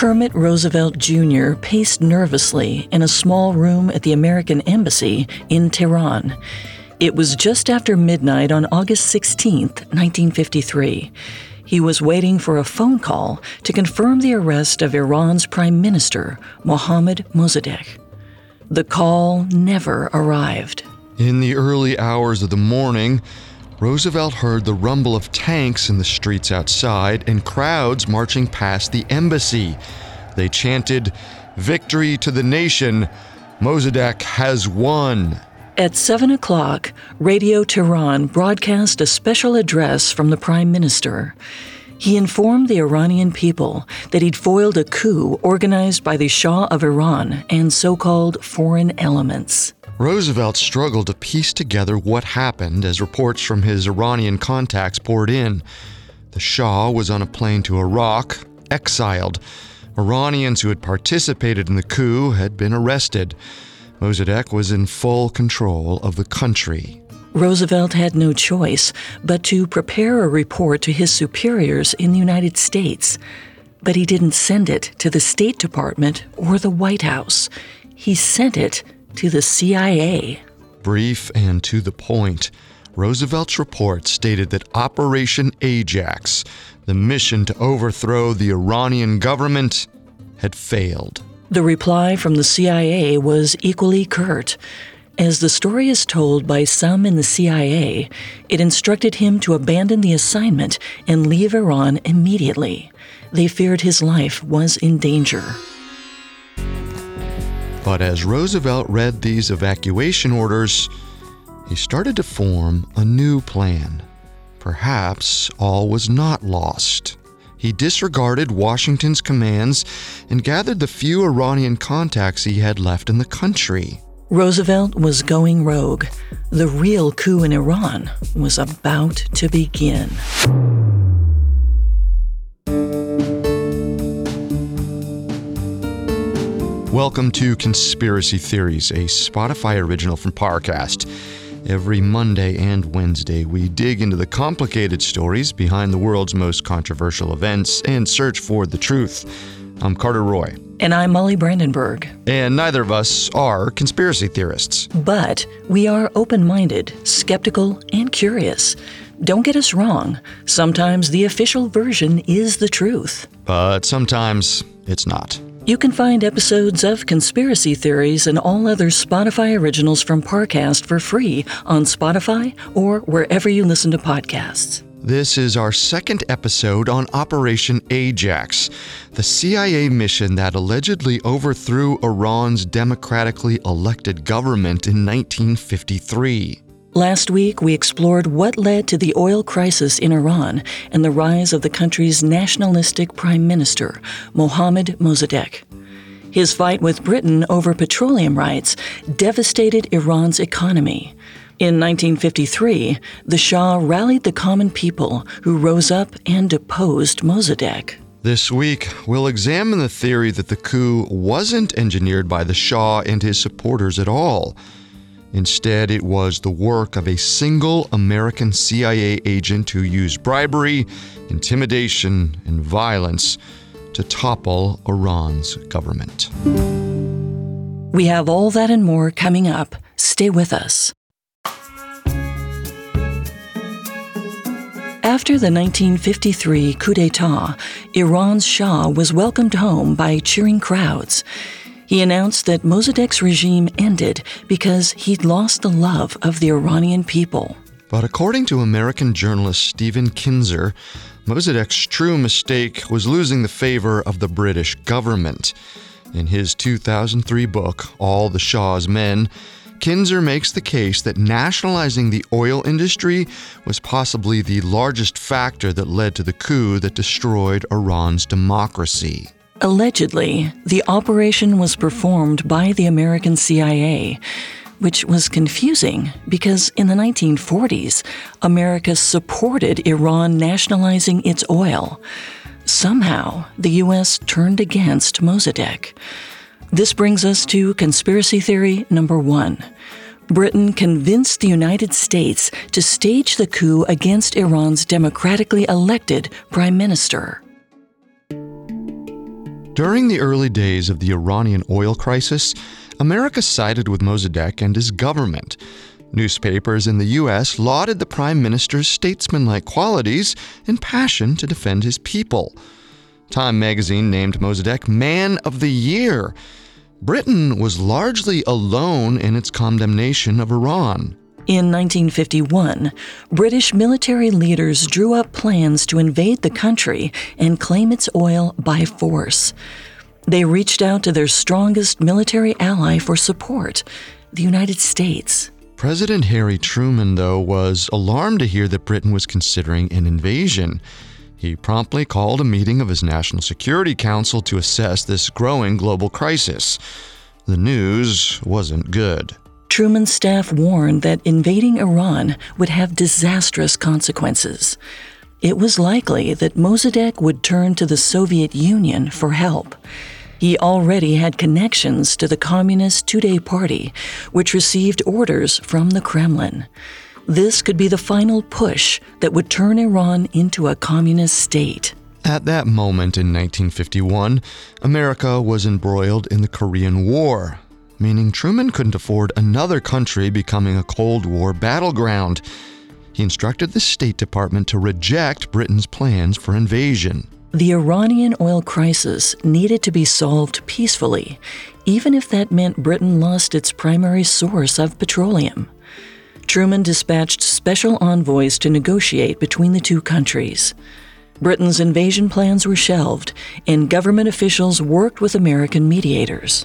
Kermit Roosevelt Jr. paced nervously in a small room at the American Embassy in Tehran. It was just after midnight on August 16, 1953. He was waiting for a phone call to confirm the arrest of Iran's Prime Minister, Mohammad Mossadegh. The call never arrived. In the early hours of the morning, Roosevelt heard the rumble of tanks in the streets outside and crowds marching past the embassy. They chanted, "Victory to the nation! Mossadegh has won!" At 7 o'clock, Radio Tehran broadcast a special address from the Prime Minister. He informed the Iranian people that he'd foiled a coup organized by the Shah of Iran and so-called foreign elements. Roosevelt struggled to piece together what happened as reports from his Iranian contacts poured in. The Shah was on a plane to Iraq, exiled. Iranians who had participated in the coup had been arrested. Mossadegh was in full control of the country. Roosevelt had no choice but to prepare a report to his superiors in the United States. But he didn't send it to the State Department or the White House. He sent it to the CIA. Brief and to the point, Roosevelt's report stated that Operation Ajax, the mission to overthrow the Iranian government, had failed. The reply from the CIA was equally curt. As the story is told by some in the CIA, it instructed him to abandon the assignment and leave Iran immediately. They feared his life was in danger. But as Roosevelt read these evacuation orders, he started to form a new plan. Perhaps all was not lost. He disregarded Washington's commands and gathered the few Iranian contacts he had left in the country. Roosevelt was going rogue. The real coup in Iran was about to begin. Welcome to Conspiracy Theories, a Spotify original from Parcast. Every Monday and Wednesday, we dig into the complicated stories behind the world's most controversial events and search for the truth. I'm Carter Roy. And I'm Molly Brandenburg. And neither of us are conspiracy theorists. But we are open-minded, skeptical, and curious. Don't get us wrong. Sometimes the official version is the truth. But sometimes it's not. You can find episodes of Conspiracy Theories and all other Spotify originals from Parcast for free on Spotify or wherever you listen to podcasts. This is our second episode on Operation Ajax, the CIA mission that allegedly overthrew Iran's democratically elected government in 1953. Last week, we explored what led to the oil crisis in Iran and the rise of the country's nationalistic prime minister, Mohammad Mossadegh. His fight with Britain over petroleum rights devastated Iran's economy. In 1953, the Shah rallied the common people who rose up and deposed Mossadegh. This week, we'll examine the theory that the coup wasn't engineered by the Shah and his supporters at all. Instead, it was the work of a single American CIA agent who used bribery, intimidation, and violence to topple Iran's government. We have all that and more coming up. Stay with us. After the 1953 coup d'etat, Iran's Shah was welcomed home by cheering crowds. He announced that Mossadegh's regime ended because he'd lost the love of the Iranian people. But according to American journalist Stephen Kinzer, Mossadegh's true mistake was losing the favor of the British government. In his 2003 book, All the Shah's Men, Kinzer makes the case that nationalizing the oil industry was possibly the largest factor that led to the coup that destroyed Iran's democracy. Allegedly, the operation was performed by the American CIA, which was confusing because in the 1940s, America supported Iran nationalizing its oil. Somehow, the U.S. turned against Mossadegh. This brings us to conspiracy theory number 1. Britain convinced the United States to stage the coup against Iran's democratically elected prime minister. During the early days of the Iranian oil crisis, America sided with Mossadegh and his government. Newspapers in the U.S. lauded the prime minister's statesmanlike qualities and passion to defend his people. Time magazine named Mossadegh Man of the Year. Britain was largely alone in its condemnation of Iran. In 1951, British military leaders drew up plans to invade the country and claim its oil by force. They reached out to their strongest military ally for support, the United States. President Harry Truman, though, was alarmed to hear that Britain was considering an invasion. He promptly called a meeting of his National Security Council to assess this growing global crisis. The news wasn't good. Truman's staff warned that invading Iran would have disastrous consequences. It was likely that Mossadegh would turn to the Soviet Union for help. He already had connections to the Communist Tudeh Party, which received orders from the Kremlin. This could be the final push that would turn Iran into a communist state. At that moment in 1951, America was embroiled in the Korean War, meaning Truman couldn't afford another country becoming a Cold War battleground. He instructed the State Department to reject Britain's plans for invasion. The Iranian oil crisis needed to be solved peacefully, even if that meant Britain lost its primary source of petroleum. Truman dispatched special envoys to negotiate between the two countries. Britain's invasion plans were shelved, and government officials worked with American mediators.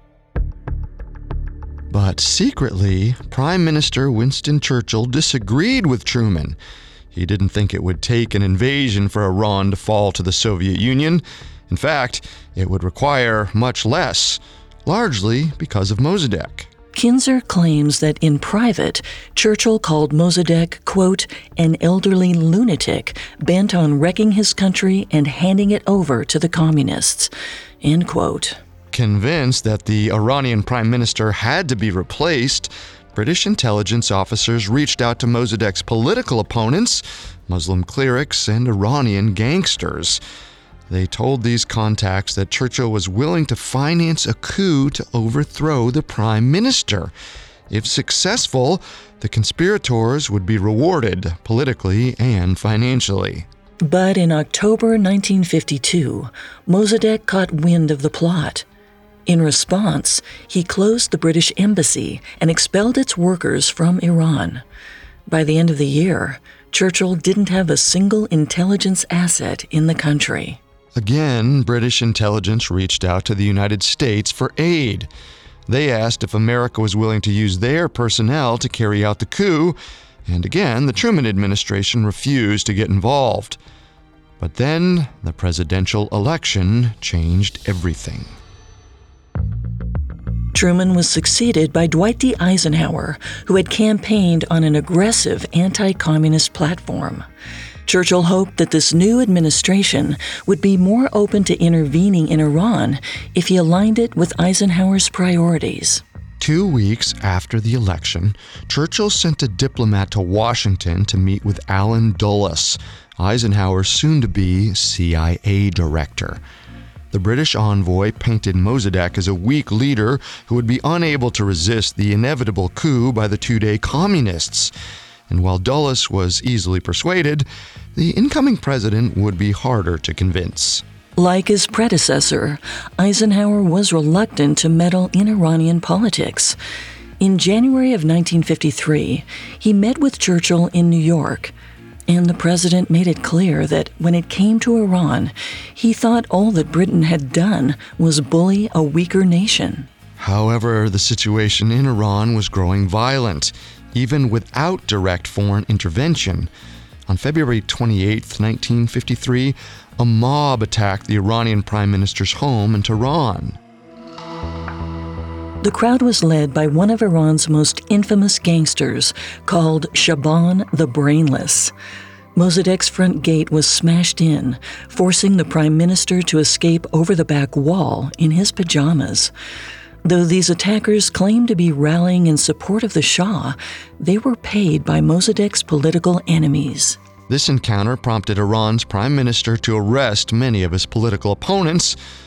But secretly, Prime Minister Winston Churchill disagreed with Truman. He didn't think it would take an invasion for Iran to fall to the Soviet Union. In fact, it would require much less, largely because of Mossadegh. Kinzer claims that in private, Churchill called Mossadegh, quote, an elderly lunatic bent on wrecking his country and handing it over to the communists, end quote. Convinced that the Iranian prime minister had to be replaced, British intelligence officers reached out to Mossadegh's political opponents, Muslim clerics, and Iranian gangsters. They told these contacts that Churchill was willing to finance a coup to overthrow the prime minister. If successful, the conspirators would be rewarded politically and financially. But in October 1952, Mossadegh caught wind of the plot. In response, he closed the British embassy and expelled its workers from Iran. By the end of the year, Churchill didn't have a single intelligence asset in the country. Again, British intelligence reached out to the United States for aid. They asked if America was willing to use their personnel to carry out the coup, and again, the Truman administration refused to get involved. But then, the presidential election changed everything. Truman was succeeded by Dwight D. Eisenhower, who had campaigned on an aggressive anti-communist platform. Churchill hoped that this new administration would be more open to intervening in Iran if he aligned it with Eisenhower's priorities. 2 weeks after the election, Churchill sent a diplomat to Washington to meet with Allen Dulles, Eisenhower's soon-to-be CIA director. The British envoy painted Mossadegh as a weak leader who would be unable to resist the inevitable coup by the Tudeh communists. And while Dulles was easily persuaded, the incoming president would be harder to convince. Like his predecessor, Eisenhower was reluctant to meddle in Iranian politics. In January of 1953, he met with Churchill in New York, and the president made it clear that when it came to Iran, he thought all that Britain had done was bully a weaker nation. However, the situation in Iran was growing violent, even without direct foreign intervention. On February 28, 1953, a mob attacked the Iranian prime minister's home in Tehran. The crowd was led by one of Iran's most infamous gangsters, called Shaban the Brainless. Mossadegh's front gate was smashed in, forcing the prime minister to escape over the back wall in his pajamas. Though these attackers claimed to be rallying in support of the Shah, they were paid by Mossadegh's political enemies. This encounter prompted Iran's prime minister to arrest many of his political opponents,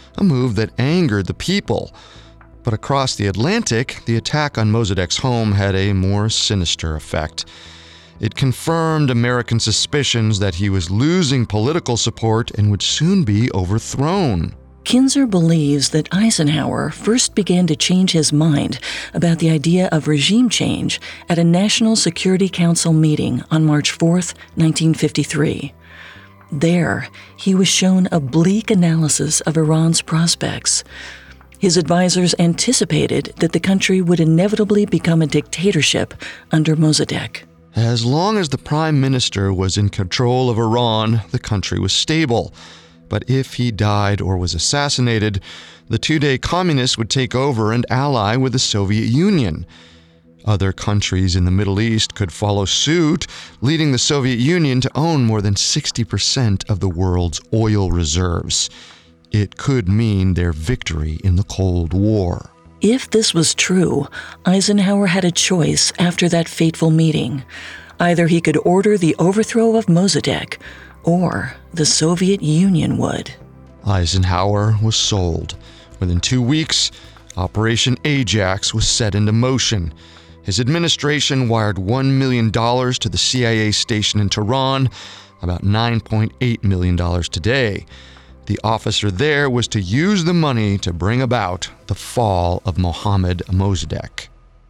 a move that angered the people. But across the Atlantic, the attack on Mossadegh's home had a more sinister effect. It confirmed American suspicions that he was losing political support and would soon be overthrown. Kinzer believes that Eisenhower first began to change his mind about the idea of regime change at a National Security Council meeting on March 4, 1953. There, he was shown a bleak analysis of Iran's prospects. His advisors anticipated that the country would inevitably become a dictatorship under Mossadegh. As long as the prime minister was in control of Iran, the country was stable. But if he died or was assassinated, the two-day communists would take over and ally with the Soviet Union. Other countries in the Middle East could follow suit, leading the Soviet Union to own more than 60% of the world's oil reserves. It could mean their victory in the Cold War. If this was true, Eisenhower had a choice after that fateful meeting. Either he could order the overthrow of Mossadegh, or the Soviet Union would. Eisenhower was sold. Within 2 weeks, Operation Ajax was set into motion. His administration wired $1 million to the CIA station in Tehran, about $9.8 million today. The officer there was to use the money to bring about the fall of Mohammad Mossadegh.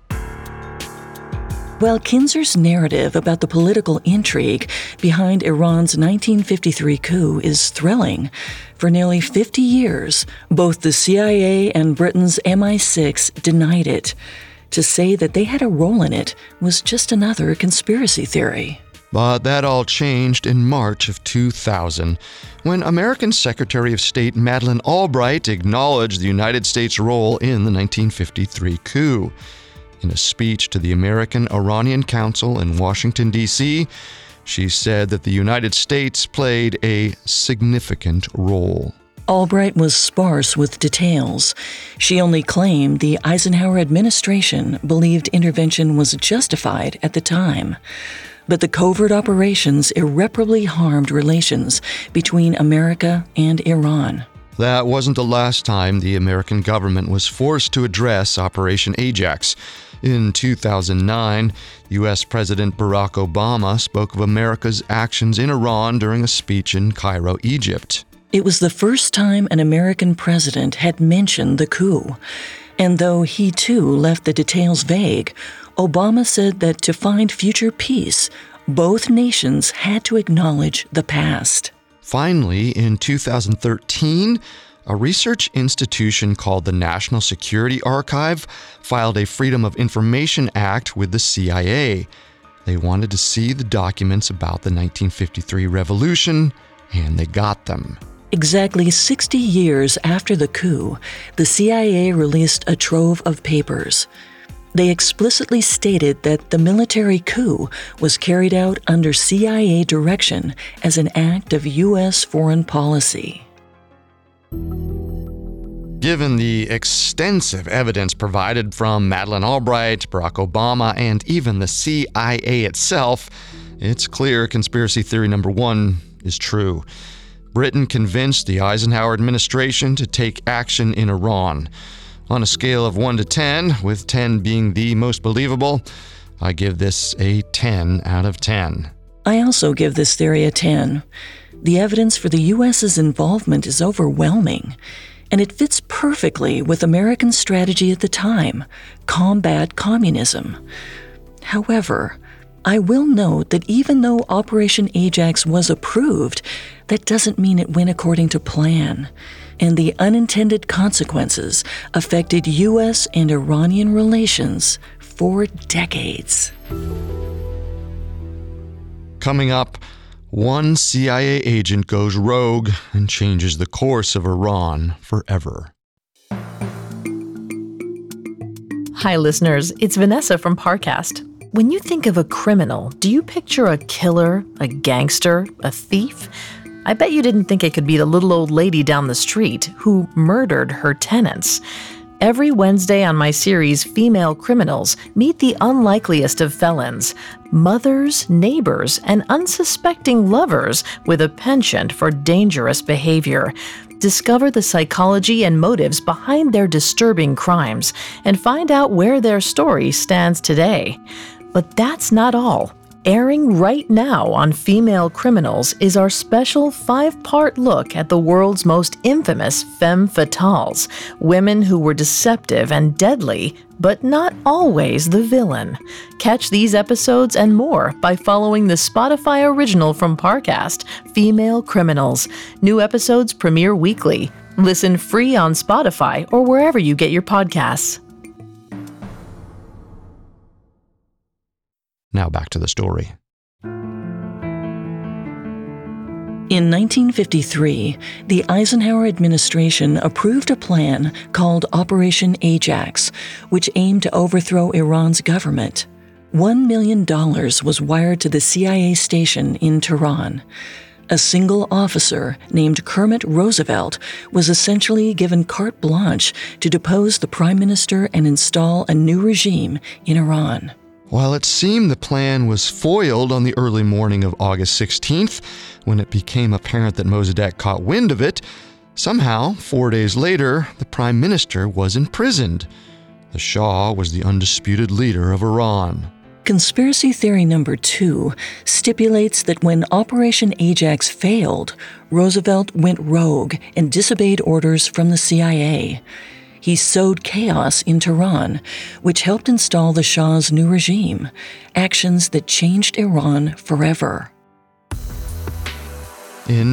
While Kinzer's narrative about the political intrigue behind Iran's 1953 coup is thrilling, for nearly 50 years, both the CIA and Britain's MI6 denied it. To say that they had a role in it was just another conspiracy theory. But that all changed in March of 2000, when American Secretary of State Madeleine Albright acknowledged the United States' role in the 1953 coup. In a speech to the American-Iranian Council in Washington, D.C., she said that the United States played a significant role. Albright was sparse with details. She only claimed the Eisenhower administration believed intervention was justified at the time. But the covert operations irreparably harmed relations between America and Iran. That wasn't the last time the American government was forced to address Operation Ajax. In 2009, U.S. President Barack Obama spoke of America's actions in Iran during a speech in Cairo, Egypt. It was the first time an American president had mentioned the coup. And though he too left the details vague, Obama said that to find future peace, both nations had to acknowledge the past. Finally, in 2013, a research institution called the National Security Archive filed a Freedom of Information Act with the CIA. They wanted to see the documents about the 1953 revolution, and they got them. Exactly 60 years after the coup, the CIA released a trove of papers. They explicitly stated that the military coup was carried out under CIA direction as an act of U.S. foreign policy. Given the extensive evidence provided from Madeleine Albright, Barack Obama, and even the CIA itself, it's clear conspiracy theory number one is true. Britain convinced the Eisenhower administration to take action in Iran. On a scale of 1 to 10, with 10 being the most believable, I give this a 10 out of 10. I also give this theory a 10. The evidence for the U.S.'s involvement is overwhelming, and it fits perfectly with American strategy at the time: combat communism. However, I will note that even though Operation Ajax was approved, that doesn't mean it went according to plan, and the unintended consequences affected U.S. and Iranian relations for decades. Coming up, one CIA agent goes rogue and changes the course of Iran forever. Hi, listeners. It's Vanessa from Parcast. When you think of a criminal, do you picture a killer, a gangster, a thief? I bet you didn't think it could be the little old lady down the street who murdered her tenants. Every Wednesday on my series, Female Criminals, meet the unlikeliest of felons, mothers, neighbors, and unsuspecting lovers with a penchant for dangerous behavior. Discover the psychology and motives behind their disturbing crimes and find out where their story stands today. But that's not all. Airing right now on Female Criminals is our special 5-part look at the world's most infamous femme fatales, women who were deceptive and deadly, but not always the villain. Catch these episodes and more by following the Spotify original from Parcast, Female Criminals. New episodes premiere weekly. Listen free on Spotify or wherever you get your podcasts. Now back to the story. In 1953, the Eisenhower administration approved a plan called Operation Ajax, which aimed to overthrow Iran's government. $1 million was wired to the CIA station in Tehran. A single officer named Kermit Roosevelt was essentially given carte blanche to depose the prime minister and install a new regime in Iran. While it seemed the plan was foiled on the early morning of August 16th, when it became apparent that Mossadegh caught wind of it, somehow, 4 days later, the prime minister was imprisoned. The Shah was the undisputed leader of Iran. Conspiracy theory number 2 stipulates that when Operation Ajax failed, Roosevelt went rogue and disobeyed orders from the CIA. He sowed chaos in Tehran, which helped install the Shah's new regime, actions that changed Iran forever. In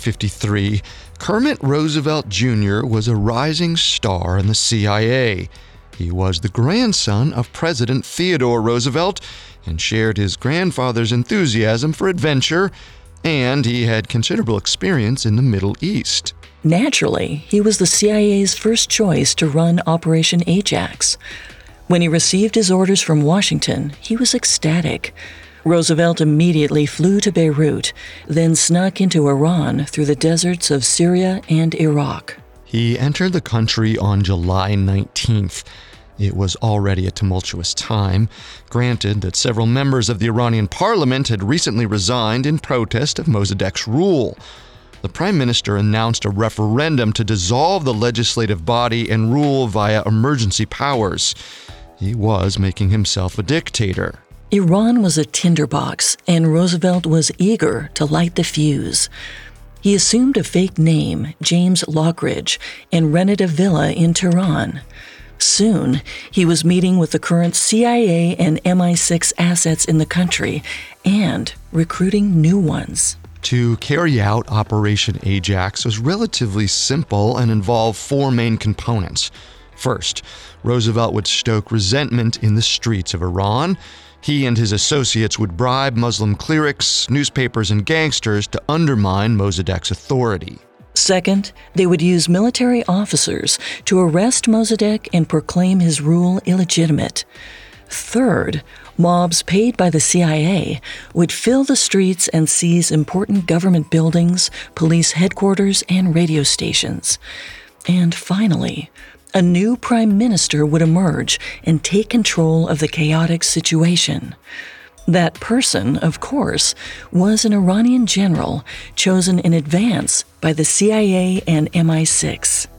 1953, Kermit Roosevelt Jr. was a rising star in the CIA. He was the grandson of President Theodore Roosevelt and shared his grandfather's enthusiasm for adventure, and he had considerable experience in the Middle East. Naturally, he was the CIA's first choice to run Operation Ajax. When he received his orders from Washington, he was ecstatic. Roosevelt immediately flew to Beirut, then snuck into Iran through the deserts of Syria and Iraq. He entered the country on July 19th. It was already a tumultuous time, granted that several members of the Iranian parliament had recently resigned in protest of Mossadegh's rule. The prime minister announced a referendum to dissolve the legislative body and rule via emergency powers. He was making himself a dictator. Iran was a tinderbox, and Roosevelt was eager to light the fuse. He assumed a fake name, James Lockridge, and rented a villa in Tehran. Soon, he was meeting with the current CIA and MI6 assets in the country and recruiting new ones. To carry out Operation Ajax was relatively simple and involved 4 main components. First, Roosevelt would stoke resentment in the streets of Iran. He and his associates would bribe Muslim clerics, newspapers, and gangsters to undermine Mossadegh's authority. Second, they would use military officers to arrest Mossadegh and proclaim his rule illegitimate. Third, mobs paid by the CIA would fill the streets and seize important government buildings, police headquarters, and radio stations. And finally, a new prime minister would emerge and take control of the chaotic situation. That person, of course, was an Iranian general chosen in advance by the CIA and MI6.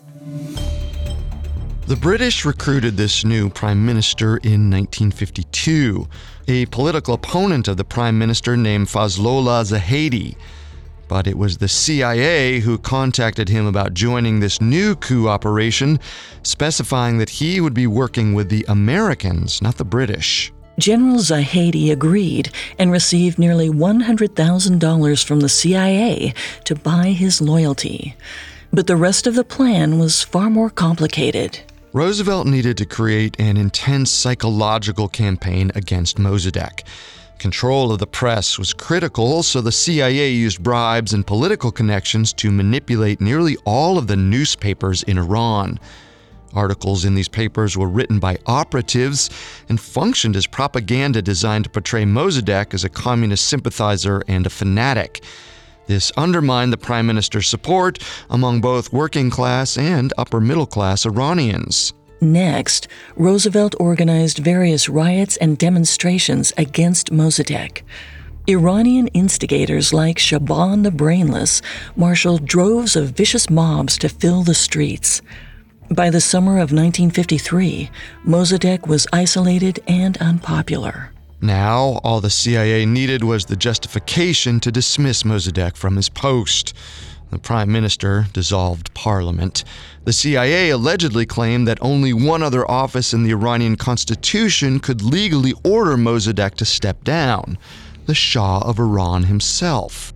The British recruited this new prime minister in 1952, a political opponent of the prime minister named Fazlollah Zahedi. But it was the CIA who contacted him about joining this new coup operation, specifying that he would be working with the Americans, not the British. General Zahedi agreed and received nearly $100,000 from the CIA to buy his loyalty. But the rest of the plan was far more complicated. Roosevelt needed to create an intense psychological campaign against Mossadegh. Control of the press was critical, so the CIA used bribes and political connections to manipulate nearly all of the newspapers in Iran. Articles in these papers were written by operatives and functioned as propaganda designed to portray Mossadegh as a communist sympathizer and a fanatic. This undermined the prime minister's support among both working-class and upper-middle-class Iranians. Next, Roosevelt organized various riots and demonstrations against Mossadegh. Iranian instigators like Shaban the Brainless marshaled droves of vicious mobs to fill the streets. By the summer of 1953, Mossadegh was isolated and unpopular. Now, all the CIA needed was the justification to dismiss Mossadegh from his post. The prime minister dissolved parliament. The CIA allegedly claimed that only one other office in the Iranian constitution could legally order Mossadegh to step down: the Shah of Iran himself.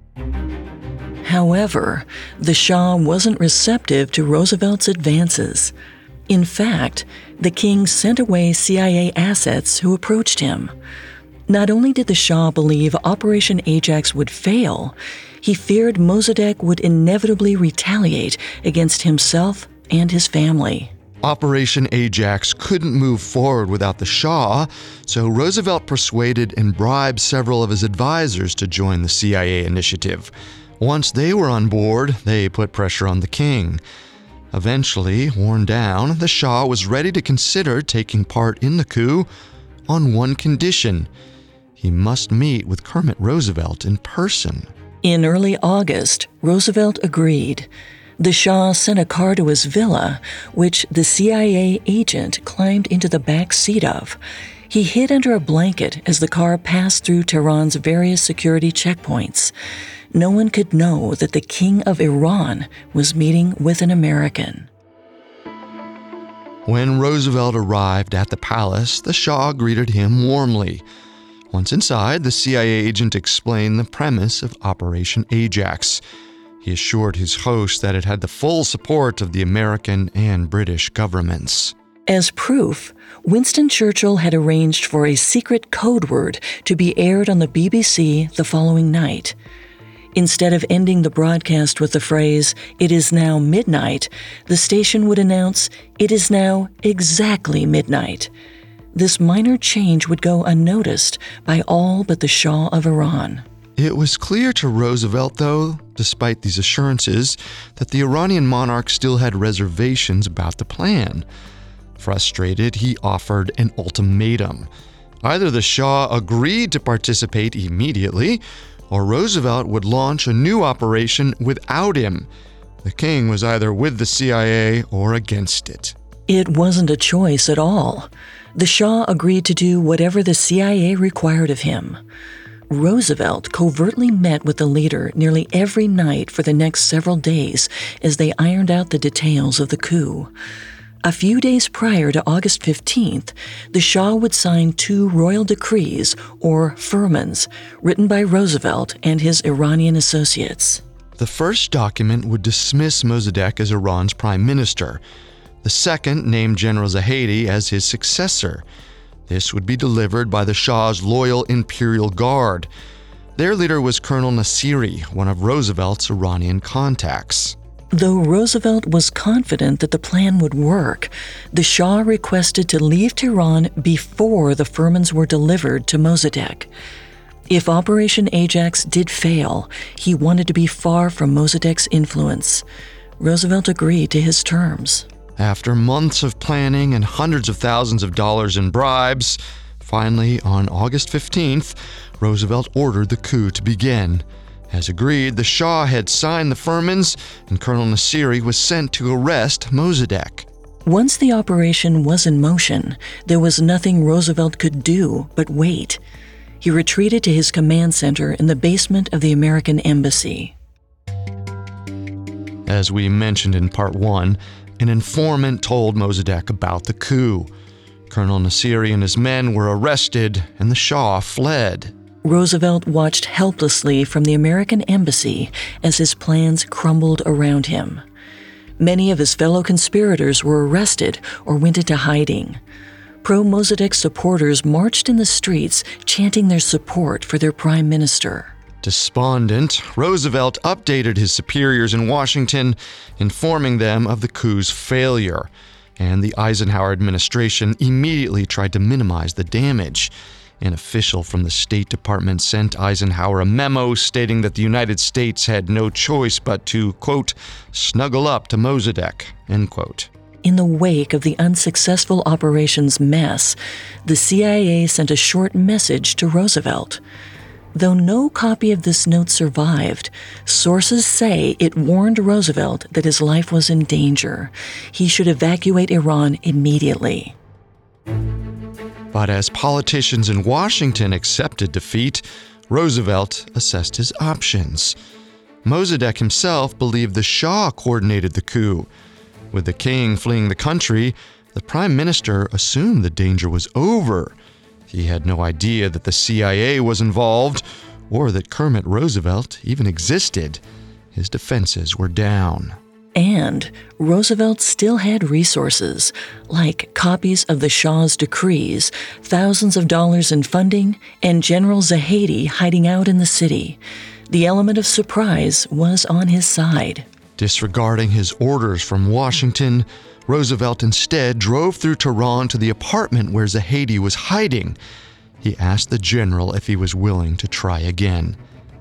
However, the Shah wasn't receptive to Roosevelt's advances. In fact, the king sent away CIA assets who approached him. Not only did the Shah believe Operation Ajax would fail, he feared Mossadegh would inevitably retaliate against himself and his family. Operation Ajax couldn't move forward without the Shah, so Roosevelt persuaded and bribed several of his advisors to join the CIA initiative. Once they were on board, they put pressure on the king. Eventually, worn down, the Shah was ready to consider taking part in the coup on one condition: he must meet with Kermit Roosevelt in person. In early August, Roosevelt agreed. The Shah sent a car to his villa, which the CIA agent climbed into the back seat of. He hid under a blanket as the car passed through Tehran's various security checkpoints. No one could know that the King of Iran was meeting with an American. When Roosevelt arrived at the palace, the Shah greeted him warmly. Once inside, the CIA agent explained the premise of Operation Ajax. He assured his host that it had the full support of the American and British governments. As proof, Winston Churchill had arranged for a secret code word to be aired on the BBC the following night. Instead of ending the broadcast with the phrase, "It is now midnight," the station would announce, "It is now exactly midnight." This minor change would go unnoticed by all but the Shah of Iran. It was clear to Roosevelt, though, despite these assurances, that the Iranian monarch still had reservations about the plan. Frustrated, he offered an ultimatum. Either the Shah agreed to participate immediately, or Roosevelt would launch a new operation without him. The king was either with the CIA or against it. It wasn't a choice at all. The Shah agreed to do whatever the CIA required of him. Roosevelt covertly met with the leader nearly every night for the next several days as they ironed out the details of the coup. A few days prior to August 15th, the Shah would sign 2 royal decrees, or firmans, written by Roosevelt and his Iranian associates. The first document would dismiss Mossadegh as Iran's prime minister. The second named General Zahedi as his successor. This would be delivered by the Shah's loyal Imperial Guard. Their leader was Colonel Nasiri, one of Roosevelt's Iranian contacts. Though Roosevelt was confident that the plan would work, the Shah requested to leave Tehran before the firmans were delivered to Mossadegh. If Operation Ajax did fail, he wanted to be far from Mossadegh's influence. Roosevelt agreed to his terms. After months of planning and hundreds of thousands of dollars in bribes, finally, on August 15th, Roosevelt ordered the coup to begin. As agreed, the Shah had signed the firmans, and Colonel Nasiri was sent to arrest Mossadegh. Once the operation was in motion, there was nothing Roosevelt could do but wait. He retreated to his command center in the basement of the American embassy. As we mentioned in Part 1, an informant told Mossadegh about the coup. Colonel Nasiri and his men were arrested, and the Shah fled. Roosevelt watched helplessly from the American embassy as his plans crumbled around him. Many of his fellow conspirators were arrested or went into hiding. Pro-Mossadegh supporters marched in the streets, chanting their support for their prime minister. Despondent, Roosevelt updated his superiors in Washington, informing them of the coup's failure, and the Eisenhower administration immediately tried to minimize the damage. An official from the State Department sent Eisenhower a memo stating that the United States had no choice but to, quote, snuggle up to Mossadegh, end quote. In the wake of the unsuccessful operation's mess, the CIA sent a short message to Roosevelt. Though no copy of this note survived, sources say it warned Roosevelt that his life was in danger. He should evacuate Iran immediately. But as politicians in Washington accepted defeat, Roosevelt assessed his options. Mossadegh himself believed the Shah coordinated the coup. With the king fleeing the country, the prime minister assumed the danger was over. He had no idea that the CIA was involved or that Kermit Roosevelt even existed. His defenses were down. And Roosevelt still had resources, like copies of the Shah's decrees, thousands of dollars in funding, and General Zahedi hiding out in the city. The element of surprise was on his side. Disregarding his orders from Washington, Roosevelt instead drove through Tehran to the apartment where Zahedi was hiding. He asked the general if he was willing to try again.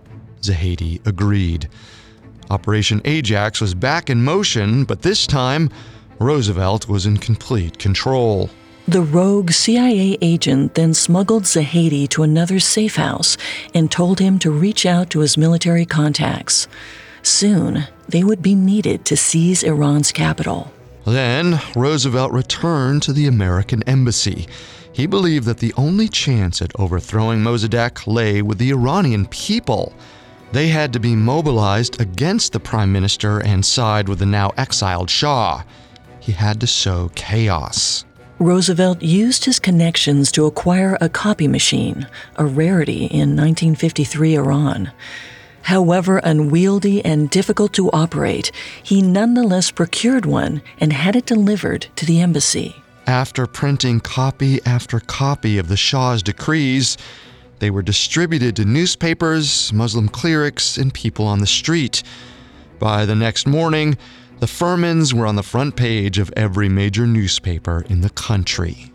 Zahedi agreed. Operation Ajax was back in motion, but this time, Roosevelt was in complete control. The rogue CIA agent then smuggled Zahedi to another safe house and told him to reach out to his military contacts. Soon, they would be needed to seize Iran's capital. Then, Roosevelt returned to the American embassy. He believed that the only chance at overthrowing Mossadegh lay with the Iranian people. They had to be mobilized against the prime minister and side with the now exiled Shah. He had to sow chaos. Roosevelt used his connections to acquire a copy machine, a rarity in 1953 Iran. However unwieldy and difficult to operate, he nonetheless procured one and had it delivered to the embassy. After printing copy after copy of the Shah's decrees, they were distributed to newspapers, Muslim clerics, and people on the street. By the next morning, the firmans were on the front page of every major newspaper in the country.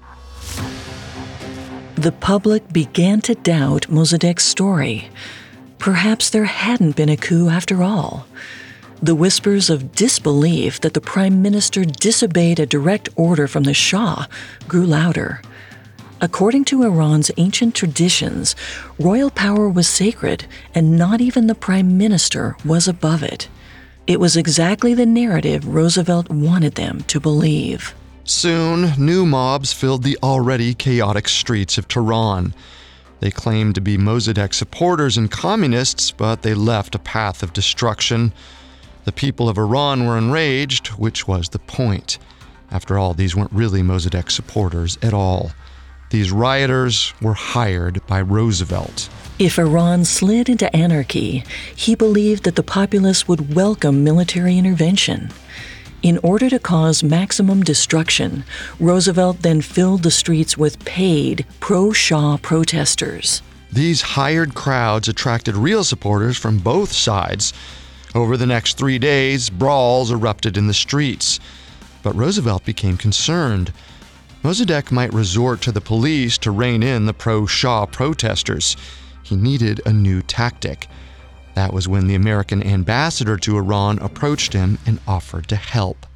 The public began to doubt Mossadegh's story. Perhaps there hadn't been a coup after all. The whispers of disbelief that the prime minister disobeyed a direct order from the Shah grew louder. According to Iran's ancient traditions, royal power was sacred, and not even the prime minister was above it. It was exactly the narrative Roosevelt wanted them to believe. Soon, new mobs filled the already chaotic streets of Tehran. They claimed to be Mossadegh supporters and communists, but they left a path of destruction. The people of Iran were enraged, which was the point. After all, these weren't really Mossadegh supporters at all. These rioters were hired by Roosevelt. If Iran slid into anarchy, he believed that the populace would welcome military intervention. In order to cause maximum destruction, Roosevelt then filled the streets with paid pro-Shah protesters. These hired crowds attracted real supporters from both sides. Over the next 3 days, brawls erupted in the streets. But Roosevelt became concerned. Mossadegh might resort to the police to rein in the pro-Shah protesters. He needed a new tactic. That was when the American ambassador to Iran approached him and offered to help.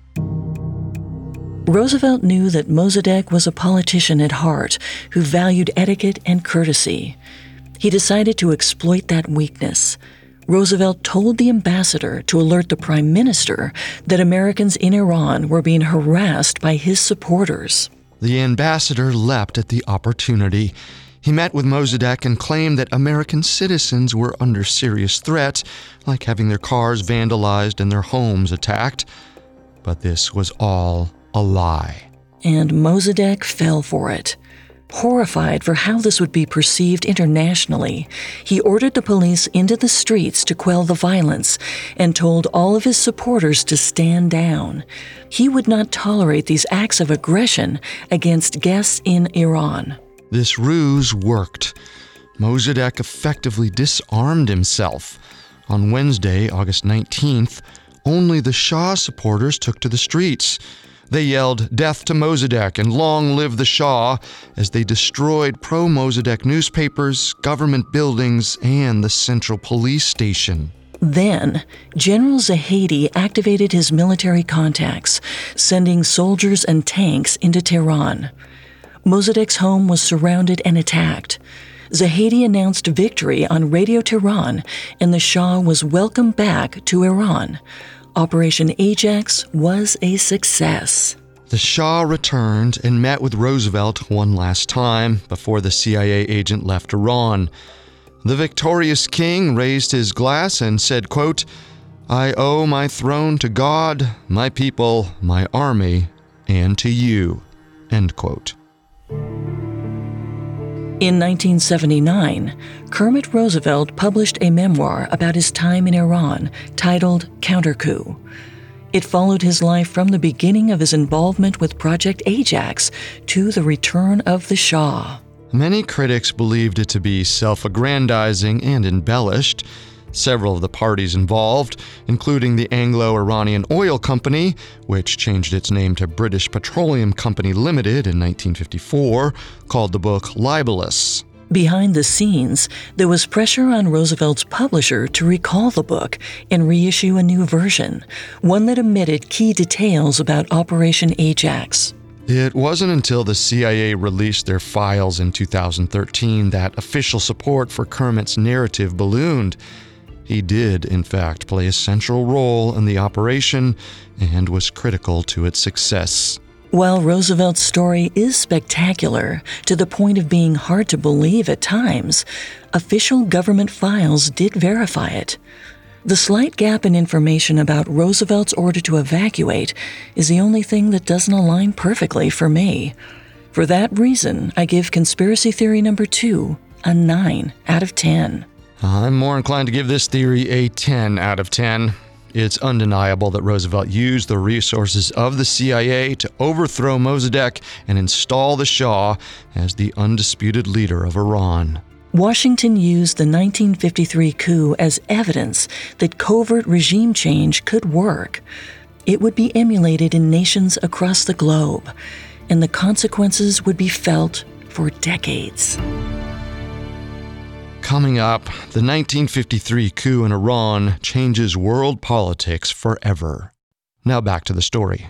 Roosevelt knew that Mossadegh was a politician at heart who valued etiquette and courtesy. He decided to exploit that weakness. Roosevelt told the ambassador to alert the prime minister that Americans in Iran were being harassed by his supporters. The ambassador leapt at the opportunity. He met with Mossadegh and claimed that American citizens were under serious threat, like having their cars vandalized and their homes attacked. But this was all a lie. And Mossadegh fell for it. Horrified for how this would be perceived internationally, he ordered the police into the streets to quell the violence and told all of his supporters to stand down. He would not tolerate these acts of aggression against guests in Iran. This ruse worked. Mossadegh effectively disarmed himself. On Wednesday, August 19th, only the Shah supporters took to the streets. They yelled, "Death to Mossadegh" and "Long live the Shah," as they destroyed pro-Mossadegh newspapers, government buildings, and the central police station. Then, General Zahedi activated his military contacts, sending soldiers and tanks into Tehran. Mossadegh's home was surrounded and attacked. Zahedi announced victory on Radio Tehran, and the Shah was welcomed back to Iran. Operation Ajax was a success. The Shah returned and met with Roosevelt one last time before the CIA agent left Iran. The victorious king raised his glass and said, quote, "I owe my throne to God, my people, my army, and to you," end quote. In 1979, Kermit Roosevelt published a memoir about his time in Iran titled Counter-Coup. It followed his life from the beginning of his involvement with Project Ajax to the return of the Shah. Many critics believed it to be self-aggrandizing and embellished. Several of the parties involved, including the Anglo-Iranian Oil Company, which changed its name to British Petroleum Company Limited in 1954, called the book libelous. Behind the scenes, there was pressure on Roosevelt's publisher to recall the book and reissue a new version, one that omitted key details about Operation Ajax. It wasn't until the CIA released their files in 2013 that official support for Kermit's narrative ballooned. He did, in fact, play a central role in the operation and was critical to its success. While Roosevelt's story is spectacular, to the point of being hard to believe at times, official government files did verify it. The slight gap in information about Roosevelt's order to evacuate is the only thing that doesn't align perfectly for me. For that reason, I give conspiracy theory number 2 a 9 out of 10. I'm more inclined to give this theory a 10 out of 10. It's undeniable that Roosevelt used the resources of the CIA to overthrow Mossadegh and install the Shah as the undisputed leader of Iran. Washington used the 1953 coup as evidence that covert regime change could work. It would be emulated in nations across the globe, and the consequences would be felt for decades. Coming up, the 1953 coup in Iran changes world politics forever. Now back to the story.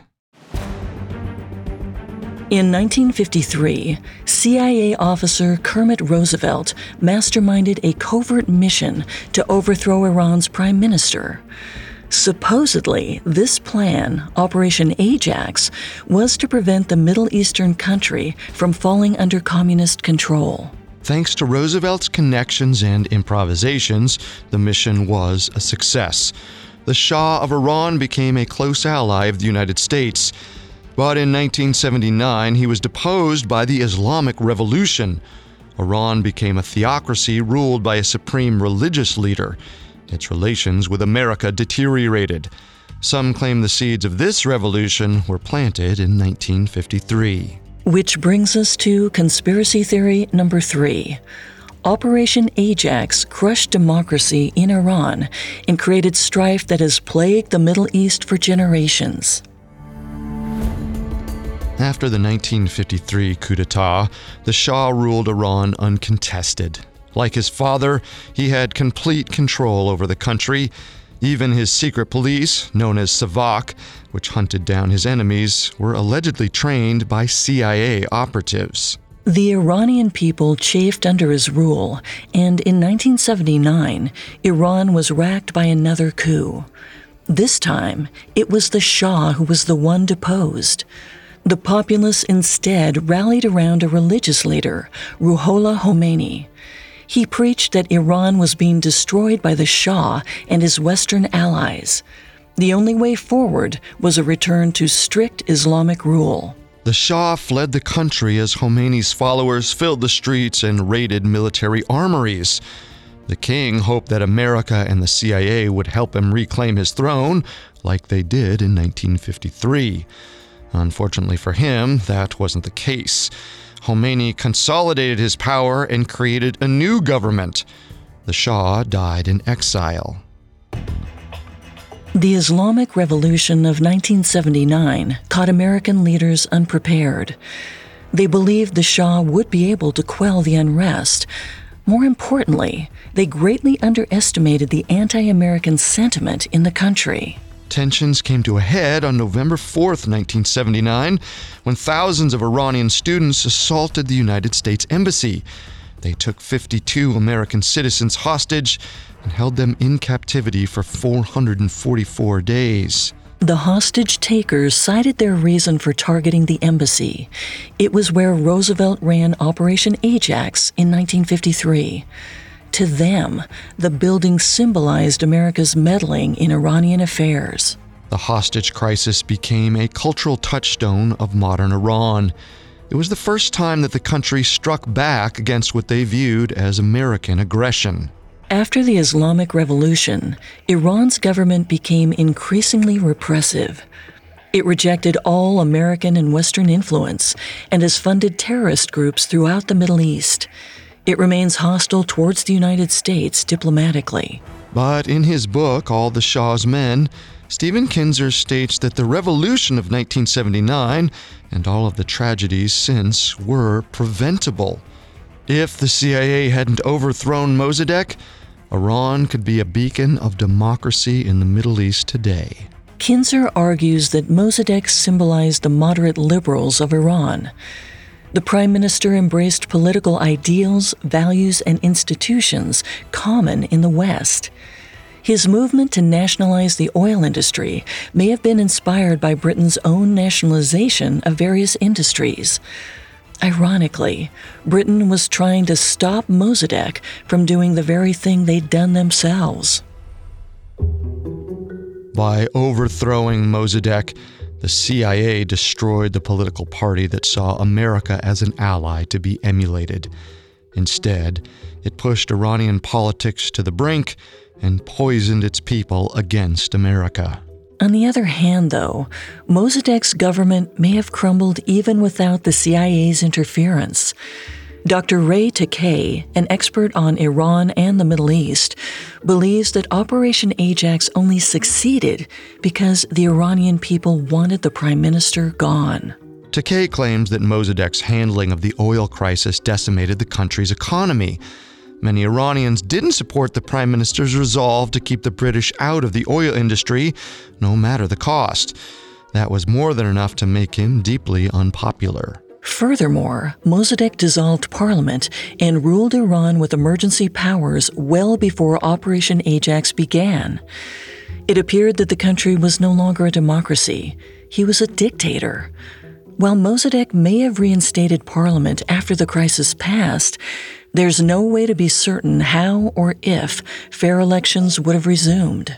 In 1953, CIA officer Kermit Roosevelt masterminded a covert mission to overthrow Iran's prime minister. Supposedly, this plan, Operation Ajax, was to prevent the Middle Eastern country from falling under communist control. Thanks to Roosevelt's connections and improvisations, the mission was a success. The Shah of Iran became a close ally of the United States. But in 1979, he was deposed by the Islamic Revolution. Iran became a theocracy ruled by a supreme religious leader. Its relations with America deteriorated. Some claim the seeds of this revolution were planted in 1953. Which brings us to conspiracy theory number 3. Operation Ajax crushed democracy in Iran and created strife that has plagued the Middle East for generations. After the 1953 coup d'etat, the Shah ruled Iran uncontested. Like his father, he had complete control over the country. Even his secret police, known as Savak, which hunted down his enemies, were allegedly trained by CIA operatives. The Iranian people chafed under his rule, and in 1979, Iran was racked by another coup. This time, it was the Shah who was the one deposed. The populace instead rallied around a religious leader, Ruhollah Khomeini. He preached that Iran was being destroyed by the Shah and his Western allies. The only way forward was a return to strict Islamic rule. The Shah fled the country as Khomeini's followers filled the streets and raided military armories. The king hoped that America and the CIA would help him reclaim his throne, like they did in 1953. Unfortunately for him, that wasn't the case. Khomeini consolidated his power and created a new government. The Shah died in exile. The Islamic Revolution of 1979 caught American leaders unprepared. They believed the Shah would be able to quell the unrest. More importantly, they greatly underestimated the anti-American sentiment in the country. Tensions came to a head on November 4th, 1979, when thousands of Iranian students assaulted the United States Embassy. They took 52 American citizens hostage and held them in captivity for 444 days. The hostage takers cited their reason for targeting the embassy. It was where Roosevelt ran Operation Ajax in 1953. To them, the building symbolized America's meddling in Iranian affairs. The hostage crisis became a cultural touchstone of modern Iran. It was the first time that the country struck back against what they viewed as American aggression. After the Islamic Revolution, Iran's government became increasingly repressive. It rejected all American and Western influence and has funded terrorist groups throughout the Middle East. It remains hostile towards the United States diplomatically. But in his book, All the Shah's Men, Stephen Kinzer states that the revolution of 1979 and all of the tragedies since were preventable. If the CIA hadn't overthrown Mossadegh, Iran could be a beacon of democracy in the Middle East today. Kinzer argues that Mossadegh symbolized the moderate liberals of Iran. The prime minister embraced political ideals, values, and institutions common in the West. His movement to nationalize the oil industry may have been inspired by Britain's own nationalization of various industries. Ironically, Britain was trying to stop Mossadegh from doing the very thing they'd done themselves. By overthrowing Mossadegh, the CIA destroyed the political party that saw America as an ally to be emulated. Instead, it pushed Iranian politics to the brink and poisoned its people against America. On the other hand, though, Mossadegh's government may have crumbled even without the CIA's interference. Dr. Ray Takei, an expert on Iran and the Middle East, believes that Operation Ajax only succeeded because the Iranian people wanted the prime minister gone. Takei claims that Mossadegh's handling of the oil crisis decimated the country's economy. Many Iranians didn't support the prime minister's resolve to keep the British out of the oil industry, no matter the cost. That was more than enough to make him deeply unpopular. Furthermore, Mossadegh dissolved parliament and ruled Iran with emergency powers well before Operation Ajax began. It appeared that the country was no longer a democracy. He was a dictator. While Mossadegh may have reinstated parliament after the crisis passed, there's no way to be certain how or if fair elections would have resumed.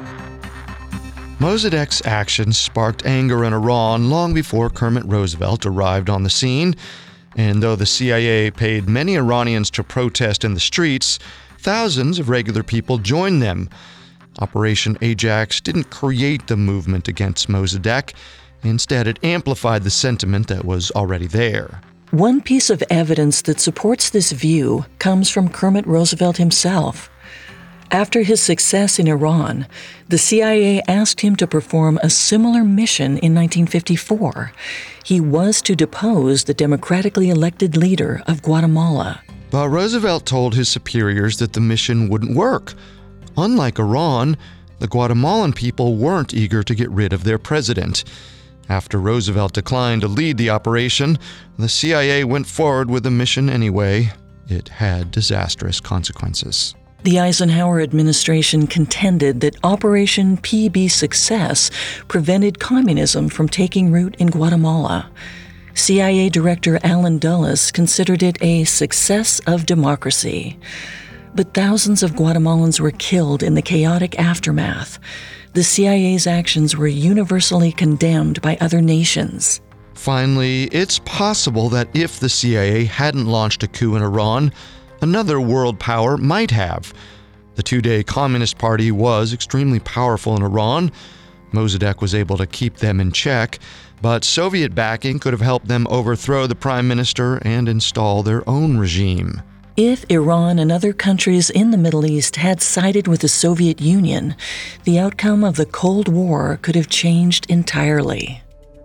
Mossadegh's actions sparked anger in Iran long before Kermit Roosevelt arrived on the scene, and though the CIA paid many Iranians to protest in the streets, thousands of regular people joined them. Operation Ajax didn't create the movement against Mossadegh. Instead, it amplified the sentiment that was already there. One piece of evidence that supports this view comes from Kermit Roosevelt himself. After his success in Iran, the CIA asked him to perform a similar mission in 1954. He was to depose the democratically elected leader of Guatemala. But Roosevelt told his superiors that the mission wouldn't work. Unlike Iran, the Guatemalan people weren't eager to get rid of their president. After Roosevelt declined to lead the operation, the CIA went forward with the mission anyway. It had disastrous consequences. The Eisenhower administration contended that Operation PB's success prevented communism from taking root in Guatemala. CIA Director Allen Dulles considered it a success of democracy. But thousands of Guatemalans were killed in the chaotic aftermath. The CIA's actions were universally condemned by other nations. Finally, it's possible that if the CIA hadn't launched a coup in Iran, another world power might have. The two-day Communist Party was extremely powerful in Iran. Mossadegh was able to keep them in check, but Soviet backing could have helped them overthrow the prime minister and install their own regime. If Iran and other countries in the Middle East had sided with the Soviet Union, the outcome of the Cold War could have changed entirely.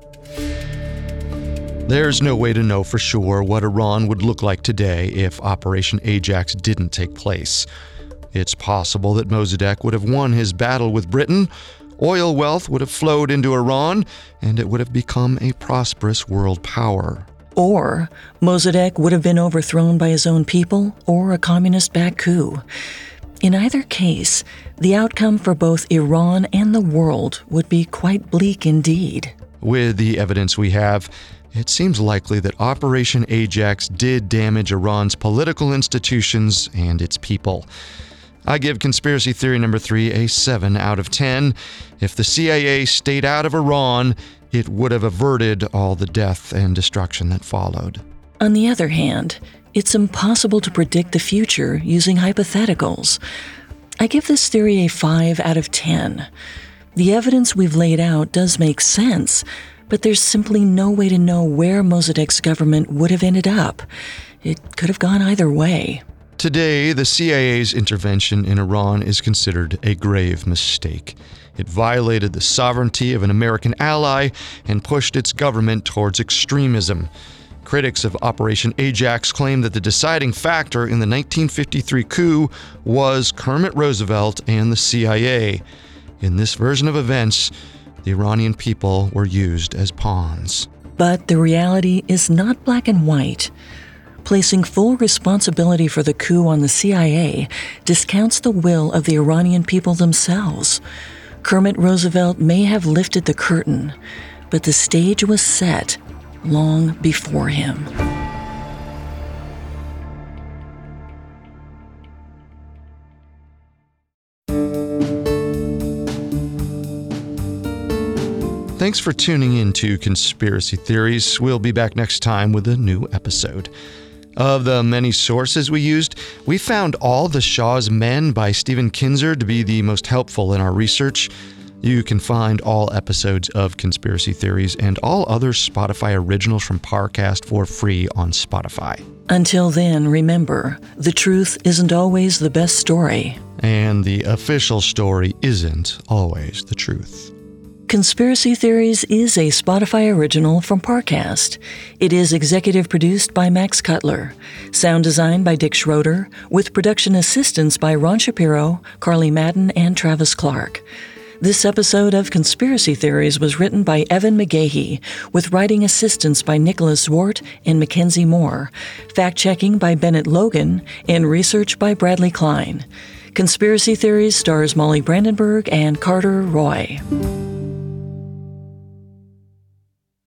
There's no way to know for sure what Iran would look like today if Operation Ajax didn't take place. It's possible that Mossadegh would have won his battle with Britain, oil wealth would have flowed into Iran, and it would have become a prosperous world power. Or Mossadegh would have been overthrown by his own people or a communist-backed coup. In either case, the outcome for both Iran and the world would be quite bleak indeed. With the evidence we have, it seems likely that Operation Ajax did damage Iran's political institutions and its people. I give conspiracy theory number 3 a 7 out of 10. If the CIA stayed out of Iran, it would have averted all the death and destruction that followed. On the other hand, it's impossible to predict the future using hypotheticals. I give this theory a 5 out of 10. The evidence we've laid out does make sense, but there's simply no way to know where Mossadegh's government would have ended up. It could have gone either way. Today, the CIA's intervention in Iran is considered a grave mistake. It violated the sovereignty of an American ally and pushed its government towards extremism. Critics of Operation Ajax claim that the deciding factor in the 1953 coup was Kermit Roosevelt and the CIA. In this version of events, the Iranian people were used as pawns. But the reality is not black and white. Placing full responsibility for the coup on the CIA discounts the will of the Iranian people themselves. Kermit Roosevelt may have lifted the curtain, but the stage was set long before him. Thanks for tuning in to Conspiracy Theories. We'll be back next time with a new episode. Of the many sources we used, we found All the Shah's Men by Stephen Kinzer to be the most helpful in our research. You can find all episodes of Conspiracy Theories and all other Spotify originals from Parcast for free on Spotify. Until then, remember, the truth isn't always the best story. And the official story isn't always the truth. Conspiracy Theories is a Spotify original from Parcast. It is executive produced by Max Cutler, sound designed by Dick Schroeder, with production assistance by Ron Shapiro, Carly Madden, and Travis Clark. This episode of Conspiracy Theories was written by Evan McGahey, with writing assistance by Nicholas Zwart and Mackenzie Moore, fact-checking by Bennett Logan, and research by Bradley Klein. Conspiracy Theories stars Molly Brandenburg and Carter Roy.